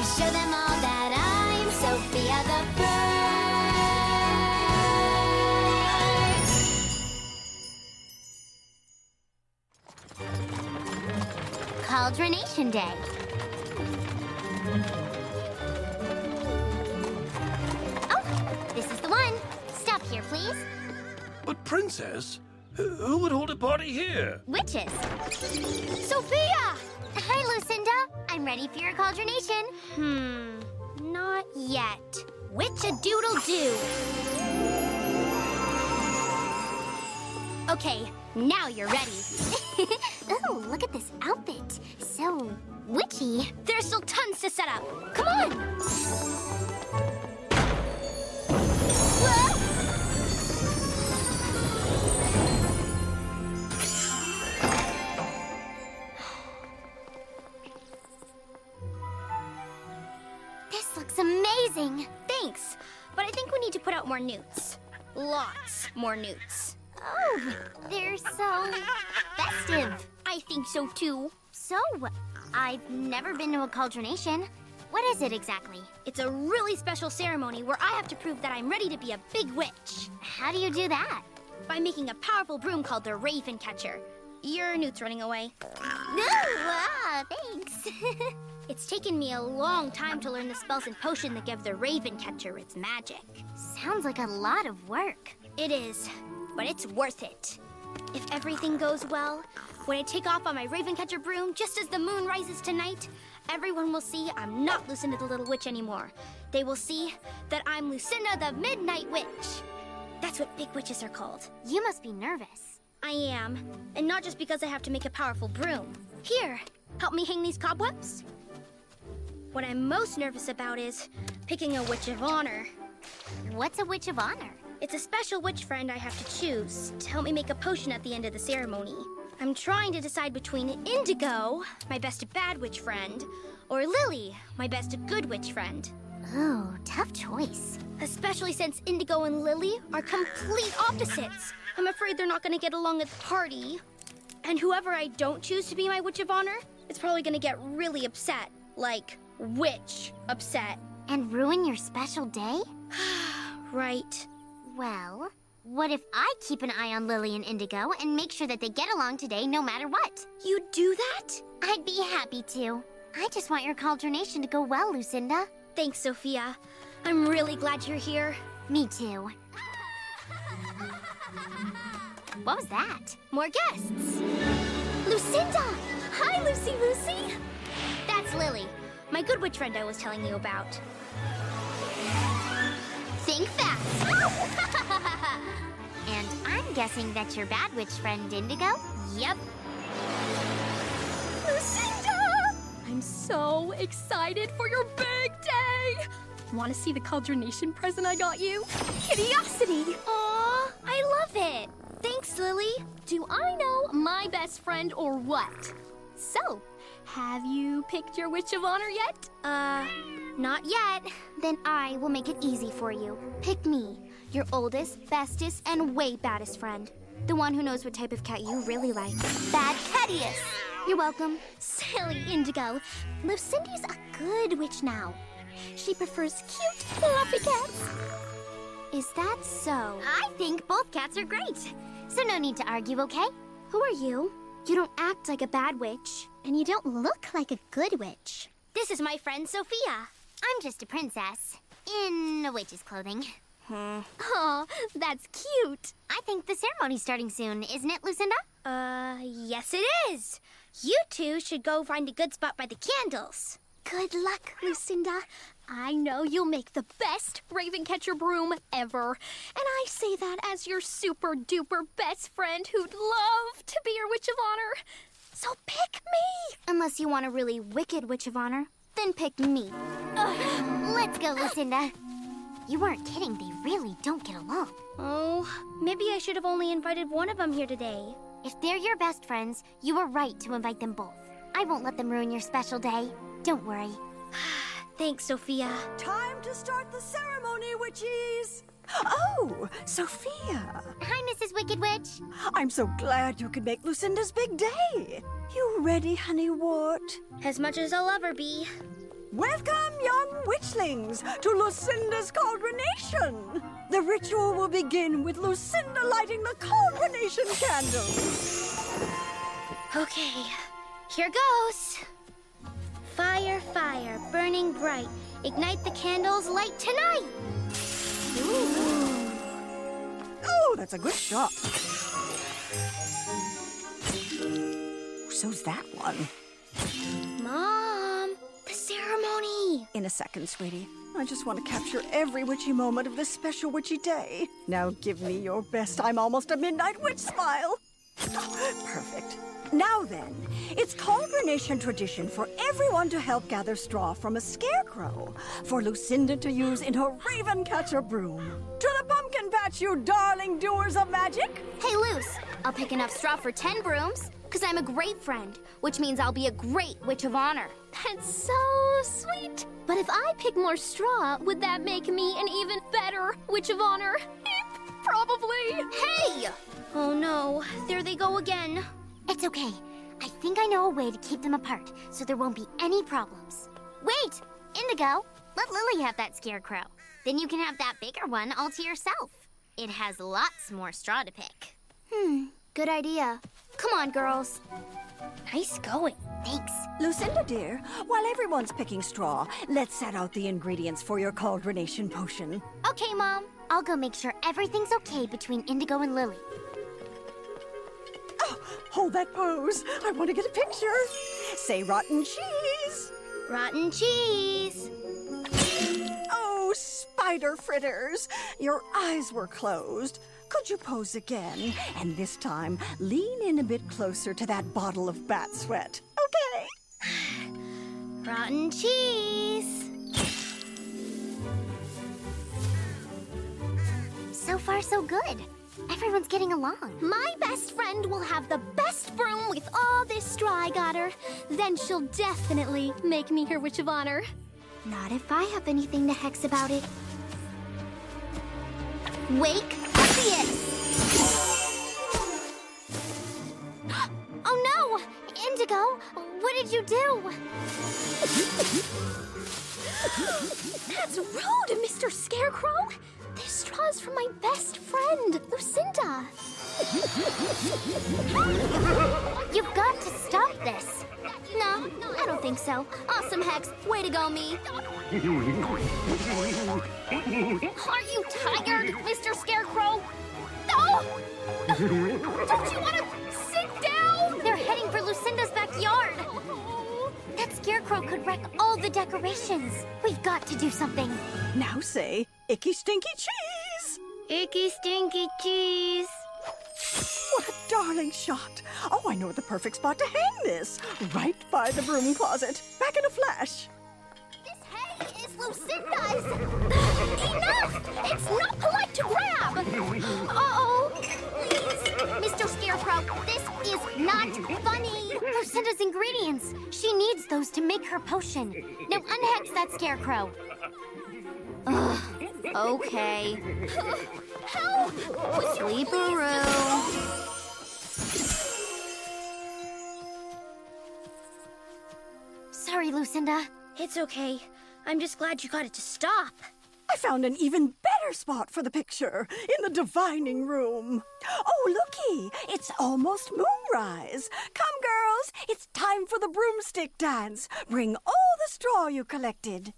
show them all that I'm Sophia the First. Cauldronation Day. Oh, this is the one. Stop here, please. But, Princess, who would hold a party here? Witches. Sophia! Hi, Lucinda. I'm ready for your cauldronation. Not yet. Witch-a-doodle-doo. Okay, now you're ready. Oh, look at this outfit. So witchy. There's still tons to set up. Come on! Whoa! This looks amazing. Thanks, but I think we need to put out more newts. Lots more newts. Oh, they're so festive. I think so too. So, I've never been to a cauldronation. What is it exactly? It's a really special ceremony where I have to prove that I'm ready to be a big witch. How do you do that? By making a powerful broom called the Raven Catcher. Your newt's running away. Thanks. It's taken me a long time to learn the spells and potion that give the Raven Catcher its magic. Sounds like a lot of work. It is, but it's worth it. If everything goes well, when I take off on my Raven Catcher broom just as the moon rises tonight, everyone will see I'm not Lucinda the Little Witch anymore. They will see that I'm Lucinda the Midnight Witch. That's what big witches are called. You must be nervous. I am, and not just because I have to make a powerful broom. Here, help me hang these cobwebs. What I'm most nervous about is picking a Witch of Honor. What's a Witch of Honor? It's a special witch friend I have to choose to help me make a potion at the end of the ceremony. I'm trying to decide between Indigo, my best bad witch friend, or Lily, my best good witch friend. Oh, tough choice. Especially since Indigo and Lily are complete opposites. I'm afraid they're not going to get along at the party. And whoever I don't choose to be my Witch of Honor is probably going to get really upset. Like, witch upset. And ruin your special day? Right. Well, what if I keep an eye on Lily and Indigo and make sure that they get along today no matter what? You'd do that? I'd be happy to. I just want your cauldronation to go well, Lucinda. Thanks, Sophia. I'm really glad you're here. Me too. What was that? More guests. Lucinda! Hi, Lucy. That's Lily, my good witch friend I was telling you about. Think fast. And I'm guessing that's your bad witch friend, Indigo? Yep. Lucinda! I'm so excited for your big day! Want to see the cauldronation present I got you? Curiosity! Aw, I love it. Thanks, Lily. Do I know my best friend or what? So, have you picked your Witch of Honor yet? Not yet. Then I will make it easy for you. Pick me, your oldest, bestest, and way baddest friend. The one who knows what type of cat you really like. Bad Catius! You're welcome. Silly Indigo. Lucinda's a good witch now. She prefers cute, fluffy cats. Is that so? I think both cats are great. So no need to argue, okay? Who are you? You don't act like a bad witch. And you don't look like a good witch. This is my friend Sophia. I'm just a princess. In a witch's clothing. Aw, that's cute. I think the ceremony's starting soon, isn't it, Lucinda? Yes it is. You two should go find a good spot by the candles. Good luck, Lucinda. I know you'll make the best Raven Catcher broom ever. And I say that as your super-duper best friend who'd love to be your Witch of Honor. So pick me! Unless you want a really wicked Witch of Honor, then pick me. Let's go, Lucinda. You weren't kidding, they really don't get along. Oh, maybe I should have only invited one of them here today. If they're your best friends, you were right to invite them both. I won't let them ruin your special day. Don't worry. Thanks, Sophia. Time to start the ceremony, witchies! Oh, Sophia! Hi, Mrs. Wicked Witch. I'm so glad you could make Lucinda's big day. You ready, honey wart? As much as I'll ever be. Welcome, young witchlings, to Lucinda's Cauldronation. The ritual will begin with Lucinda lighting the Cauldronation candles. Okay, here goes. Fire, fire, burning bright. Ignite the candles, light tonight. Ooh. Oh, that's a good shot. So's that one. Mom, the ceremony. In a second, sweetie. I just want to capture every witchy moment of this special witchy day. Now give me your best I'm almost a midnight witch smile. Perfect. Now then, it's Cauldronation tradition for everyone to help gather straw from a scarecrow for Lucinda to use in her raven catcher broom. To the pumpkin patch, you darling doers of magic! Hey, Luce, I'll pick enough straw for 10 brooms, because I'm a great friend, which means I'll be a great witch of honor. That's so sweet. But if I pick more straw, would that make me an even better witch of honor? Probably. Hey! Oh no, there they go again. It's okay. I think I know a way to keep them apart, so there won't be any problems. Wait! Indigo, let Lily have that scarecrow. Then you can have that bigger one all to yourself. It has lots more straw to pick. Good idea. Come on, girls. Nice going. Thanks. Lucinda, dear, while everyone's picking straw, let's set out the ingredients for your Cauldronation potion. Okay, Mom. I'll go make sure everything's okay between Indigo and Lily. Oh, hold that pose. I want to get a picture. Say rotten cheese. Rotten cheese. Oh, spider fritters. Your eyes were closed. Could you pose again? And this time, lean in a bit closer to that bottle of bat sweat. Okay. Rotten cheese. So far, so good. Everyone's getting along. My best friend will have the best broom with all this straw I got her. Then she'll definitely make me her witch of honor. Not if I have anything to hex about it. Wake Orpheus! Oh no! Indigo, what did you do? That's rude, Mr. Scarecrow. This straw's from my best friend, Lucinda. You've got to stop this. No, I don't think so. Awesome, Hex. Way to go, me. Aren't you tired, Mr. Scarecrow? No! Don't you want to sit down? They're heading for Lucinda's backyard. That scarecrow could wreck all the decorations. We've got to do something. Now say, icky stinky cheese. Icky stinky cheese. What a darling shot. Oh, I know the perfect spot to hang this. Right by the broom closet. Back in a flash. This hay is Lucinda's. Enough! It's not polite to grab. Uh-oh. Please, Mr. Scarecrow, this is not funny. Lucinda's ingredients. She needs those to make her potion. Now unhex that scarecrow. Ugh. Okay. Help! Sleeperoo. Sorry, Lucinda. It's okay. I'm just glad you got it to stop. I found an even better spot for the picture. In the divining room. Oh, looky. It's almost moonrise. Come, girls. It's time for the broomstick dance. Bring all the straw you collected.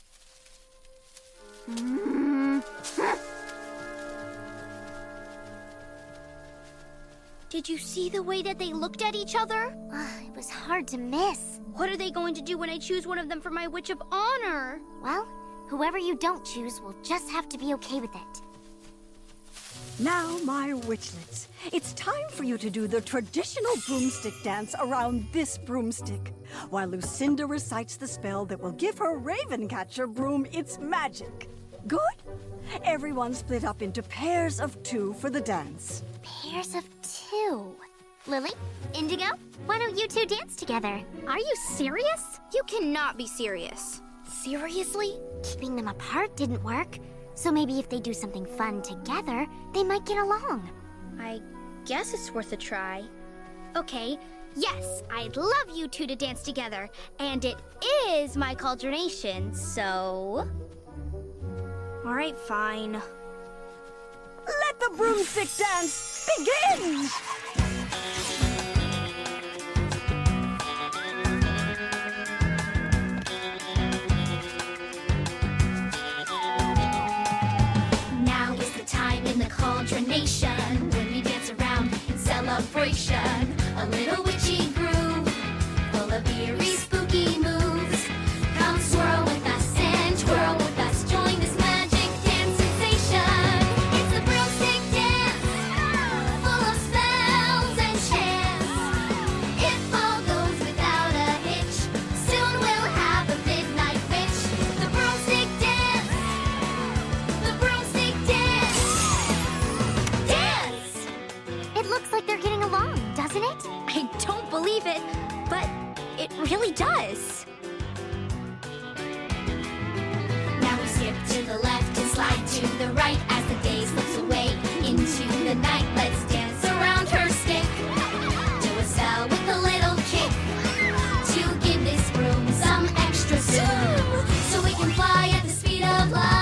Did you see the way that they looked at each other? It was hard to miss. What are they going to do when I choose one of them for my Witch of Honor? Well, whoever you don't choose will just have to be okay with it. Now, my witchlets, it's time for you to do the traditional broomstick dance around this broomstick, while Lucinda recites the spell that will give her Ravencatcher broom its magic. Good? Everyone split up into pairs of 2 for the dance. Pairs of 2. Lily, Indigo, why don't you 2 dance together? Are you serious? You cannot be serious. Seriously? Keeping them apart didn't work. So maybe if they do something fun together, they might get along. I guess it's worth a try. Okay, Yes, I'd love you two to dance together. And it is my cauldronation, so... All right, fine. Let the broomstick dance begin! Now is the time in the cauldronation when we dance around in celebration. A little witchy groove, full of eerie, spooky moves. Come swirl with us and twirl with us. Join this magic dance sensation. It's the broomstick dance, full of spells and chants. If all goes without a hitch, soon we'll have a midnight witch. The broomstick dance, the broomstick dance. Dance! It looks like they're getting along, doesn't it? I don't believe it, but it really does. Now we skip to the left and slide to the right as the day slips away into the night. Let's dance around her stick. Do a cell with a little kick to give this room some extra zoom so we can fly at the speed of light.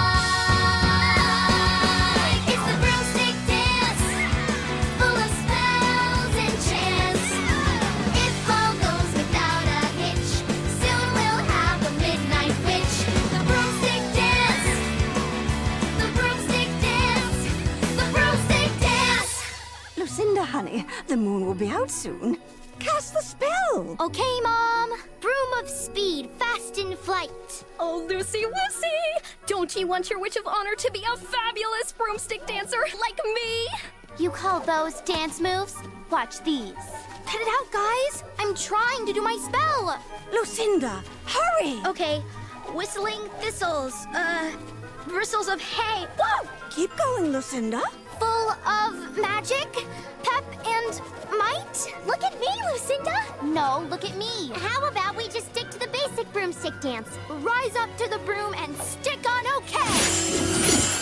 It's the broomstick dance, full of spells and chants. If all goes without a hitch, soon we'll have a midnight witch. The broomstick dance, the broomstick dance, the broomstick dance. Lucinda, honey, the moon will be out soon. Cast the spell! Okay, Mom. Broom of speed, fast in flight. Oh, Lucy, don't you want your Witch of Honor to be a fabulous broomstick dancer like me? You call those dance moves? Watch these. Cut it out, guys. I'm trying to do my spell. Lucinda, hurry! Okay, whistling thistles, bristles of hay. Whoa! Keep going, Lucinda. Full of magic, pep, and might. Look at me, Lucinda. No, look at me. How about we just stick to the basic broomstick dance? Rise up to the broom and stick on okay.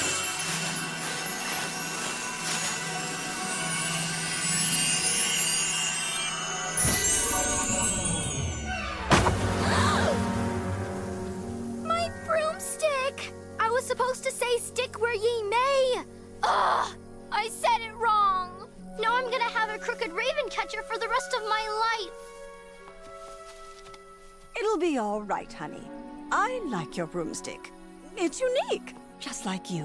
My broomstick! I was supposed to say stick where ye may. Ugh! I said it wrong. Now I'm gonna have a crooked raven catcher for the rest of my life. It'll be all right, honey. I like your broomstick. It's unique, just like you.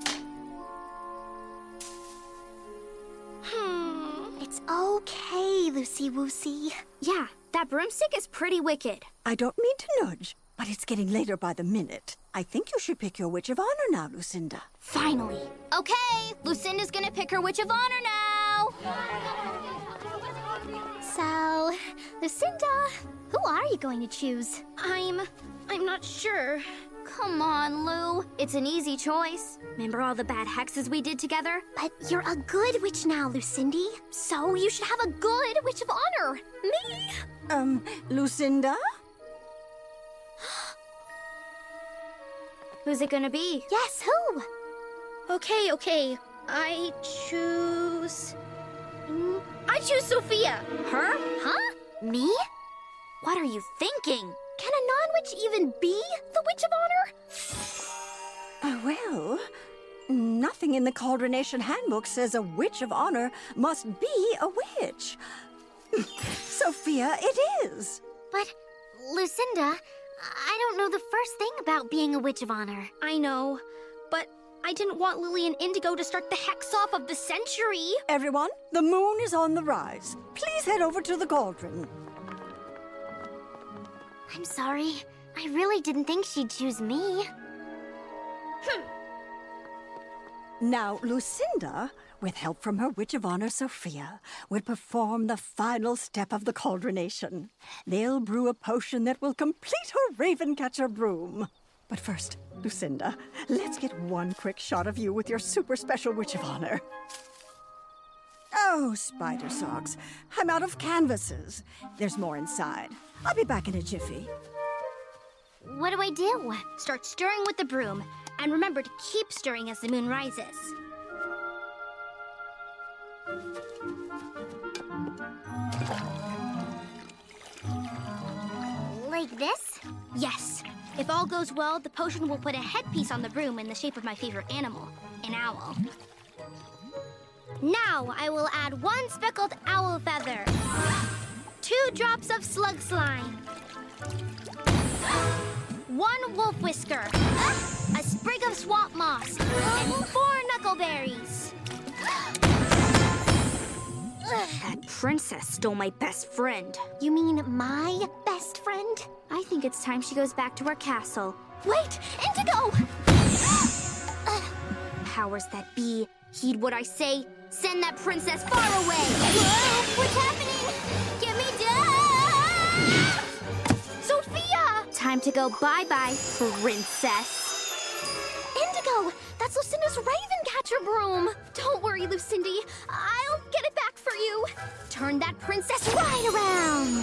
It's okay, Lucy Woosey. Yeah, that broomstick is pretty wicked. I don't mean to nudge, but it's getting later by the minute. I think you should pick your Witch of Honor now, Lucinda. Finally. Okay, Lucinda's gonna pick her Witch of Honor now. So, Lucinda, who are you going to choose? I'm not sure. Come on, Lou. It's an easy choice. Remember all the bad hexes we did together? But you're a good witch now, Lucindy. So you should have a good Witch of Honor. Me? Lucinda? Who's it gonna be? Yes, who? Okay. I choose Sophia. Her? Huh? Me? What are you thinking? Can a non-witch even be the Witch of Honor? Well, nothing in the Cauldronation Handbook says a Witch of Honor must be a witch. Sophia, it is. But, Lucinda, I don't know the first thing about being a Witch of Honor. I know, but I didn't want Lily and Indigo to start the hex off of the century. Everyone, the moon is on the rise. Please head over to the cauldron. I'm sorry. I really didn't think she'd choose me. Now, Lucinda, with help from her Witch of Honor, Sophia, will perform the final step of the Cauldronation. They'll brew a potion that will complete her Ravencatcher broom. But first, Lucinda, let's get one quick shot of you with your super special Witch of Honor. Oh, Spider Socks, I'm out of canvases. There's more inside. I'll be back in a jiffy. What do I do? Start stirring with the broom. And remember to keep stirring as the moon rises. Yes. If all goes well, the potion will put a headpiece on the broom in the shape of my favorite animal, an owl. Now I will add 1 speckled owl feather, 2 drops of slug slime, 1 wolf whisker, a sprig of swamp moss, and 4 knuckleberries. That princess stole my best friend. You mean my best friend? I think it's time she goes back to her castle. Wait, Indigo! Powers that be, heed what I say. Send that princess far away! Whoa, what's happening? Get me down! Sophia! Time to go bye-bye, princess. Indigo, that's Lucinda's Ravencatcher broom. Don't worry, Lucindy. I'll get it back for you. Turn that princess right around.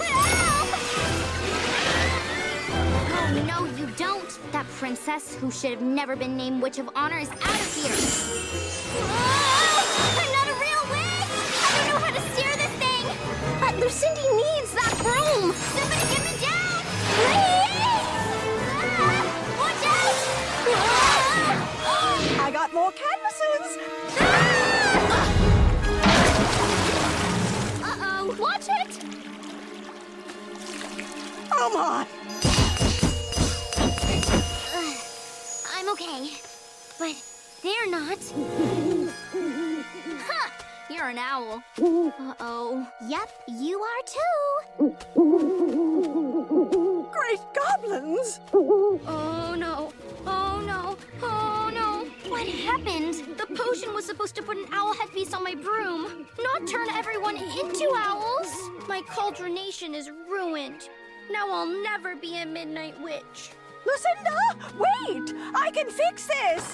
Oh, no, you don't. That princess, who should have never been named Witch of Honor, is out of here. I'm not a real witch! I don't know how to steer this thing! But Lucindy needs that broom. Somebody get me down! Please! Watch out! I got more canvases. Uh-oh, watch it. Oh, my. I'm okay, but they're not. Ha! You're an owl. Uh-oh. Yep, you are too. Great goblins. Oh no, oh no, oh no. What happened? The potion was supposed to put an owl headpiece on my broom, not turn everyone into owls. My cauldronation is ruined. Now I'll never be a midnight witch. Lucinda, wait! I can fix this.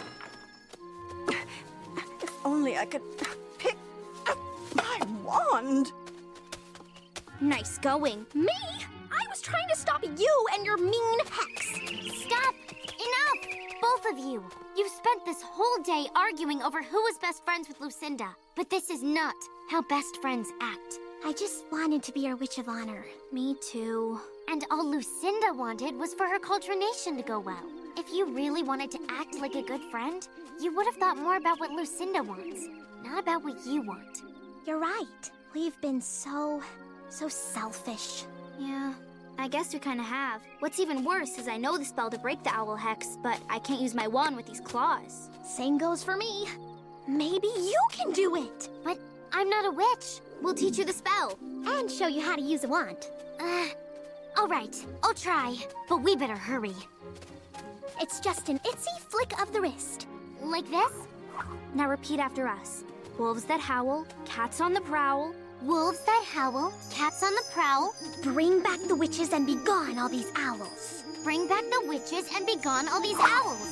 If only I could pick up my wand. Nice going. Me? I was trying to stop you and your mean hex. Stop! Enough! Both of you. You've spent this whole day arguing over who was best friends with Lucinda. But this is not how best friends act. I just wanted to be your Witch of Honor. Me too. And all Lucinda wanted was for her cauldronation to go well. If you really wanted to act like a good friend, you would have thought more about what Lucinda wants, not about what you want. You're right. We've been so selfish. Yeah, I guess we kind of have. What's even worse is I know the spell to break the owl hex, but I can't use my wand with these claws. Same goes for me. Maybe you can do it. But I'm not a witch. We'll teach you the spell. And show you how to use a wand. All right, I'll try, but we better hurry. It's just an itsy flick of the wrist. Like this? Now repeat after us. Wolves that howl, cats on the prowl. Wolves that howl, cats on the prowl. Bring back the witches and be gone, all these owls. Bring back the witches and be gone, all these owls.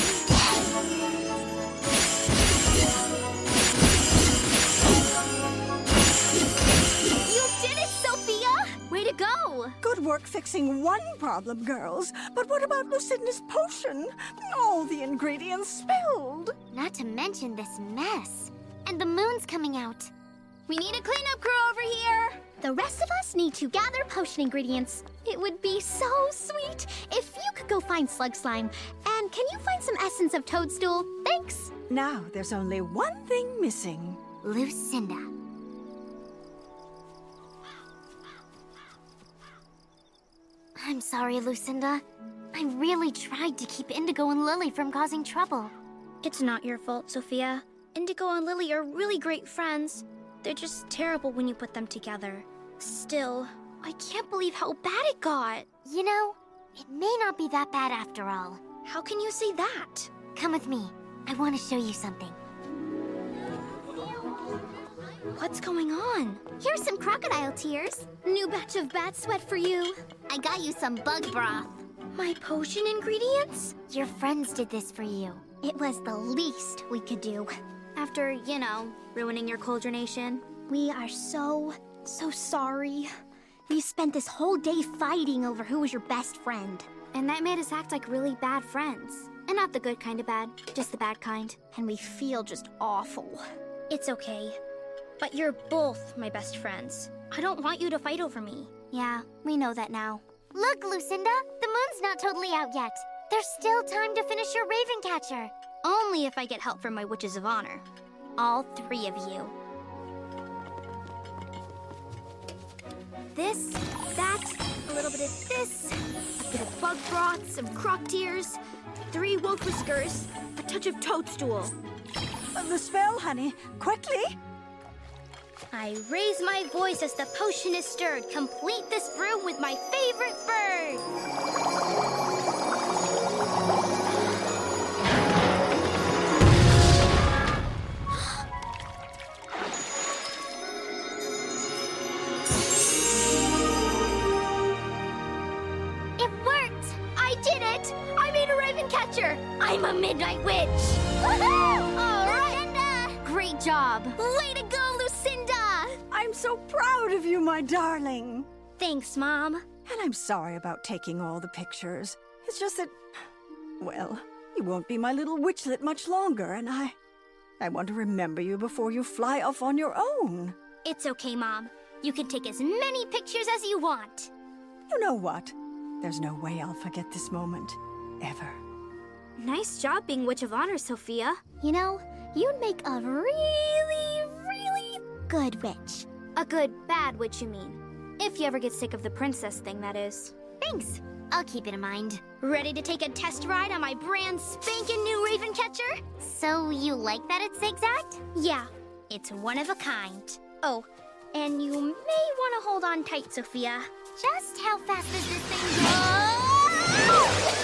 You did it, Sophia! Way to go! Good work fixing one problem, girls. But what about Lucinda's potion? All the ingredients spilled. Not to mention this mess. And the moon's coming out. We need a cleanup crew over here. The rest of us need to gather potion ingredients. It would be so sweet if you could go find slug slime. And can you find some essence of toadstool? Thanks. Now there's only one thing missing. Lucinda. I'm sorry, Lucinda. I really tried to keep Indigo and Lily from causing trouble. It's not your fault, Sophia. Indigo and Lily are really great friends. They're just terrible when you put them together. Still, I can't believe how bad it got. You know, it may not be that bad after all. How can you say that? Come with me. I want to show you something. What's going on? Here's some crocodile tears. New batch of bat sweat for you. I got you some bug broth. My potion ingredients? Your friends did this for you. It was the least we could do. After, you know, ruining your cauldronation. We are so sorry. We spent this whole day fighting over who was your best friend. And that made us act like really bad friends. And not the good kind of bad, just the bad kind. And we feel just awful. It's okay. But you're both my best friends. I don't want you to fight over me. Yeah, we know that now. Look, Lucinda, the moon's not totally out yet. There's still time to finish your raven catcher. Only if I get help from my witches of honor. All 3 of you. This, that, a little bit of this, a bit of bug broth, some crop tears, 3 wolf whiskers, a touch of toadstool. The spell, honey. Quickly. I raise my voice as the potion is stirred. Complete this brew with my favorite bird. It worked! I did it! I made a raven catcher! I'm a midnight witch! Woohoo! All right! Lucinda! Great job! Way to go, Lucinda! I'm so proud of you, my darling. Thanks, Mom. And I'm sorry about taking all the pictures. It's just that, well, you won't be my little witchlet much longer, and I want to remember you before you fly off on your own. It's okay, Mom. You can take as many pictures as you want. You know what? There's no way I'll forget this moment. Ever. Nice job being Witch of Honor, Sophia. You know, you'd make a really, really good witch. A good, bad witch, you mean. If you ever get sick of the princess thing, that is. Thanks. I'll keep it in mind. Ready to take a test ride on my brand spanking new raven catcher? So you like that it's zigzagged? Yeah, it's one of a kind. Oh, and you may want to hold on tight, Sophia. Just how fast does this thing go?